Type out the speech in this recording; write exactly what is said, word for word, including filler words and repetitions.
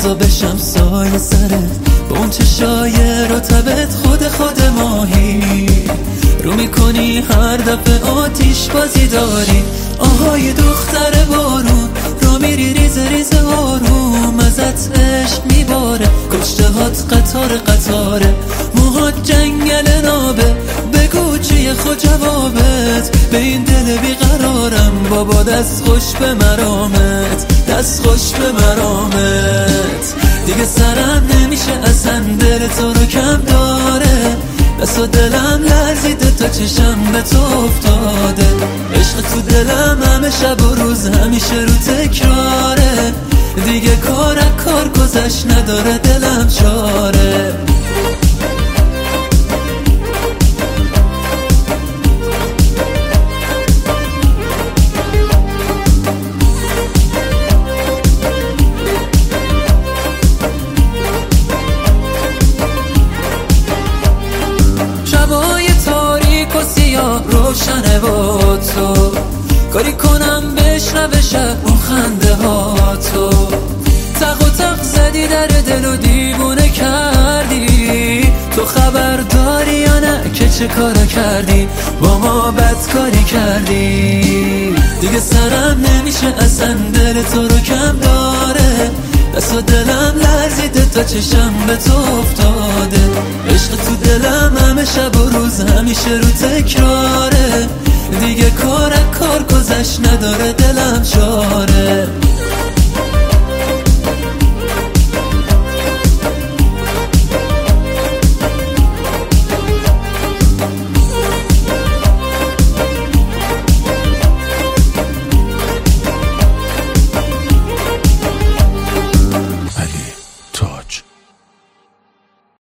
بزا بشم سایه سرت، با اون چشای رطبت خود خود ماهی رو میکنی هر دفعه آتیش بازی داری. آهای دختر بارون را میری ریز ریز آروم، ازت عشق میباره کشته هات قطار قطاره، موهات جنگل نابه بگو چیه خود جوابت، به این دل بیقرارم بابا دست خوش به مرامت، دست خوش به مرامت. دیگه سرم نمیشه اصلا دل تو رو کم داره، دست و دلم لرزیده تا چشم به تو افتاده، عشق تو دلم همه شب و روز همیشه رو تکراره، دیگه کار کار گذشت نداره دلم چاره. شبای تاریک و سیاه روشنه با تو، کاری کنم بشنوه شب اون خنده ها تو، تق و تق زدی در دل و دیوونه کردی، تو خبر داری یا نه که چه کارا کردی با ما بدکاری کردی. دیگه سرم نمیشه اصلا دل تو رو کم داره، دست و دلم لرزیده تا چشم به تو افتاده، عشق تو دلم همه شب و روز همیشه رو تکراره، دیگه کار کار گذشت نداره دلم چاره.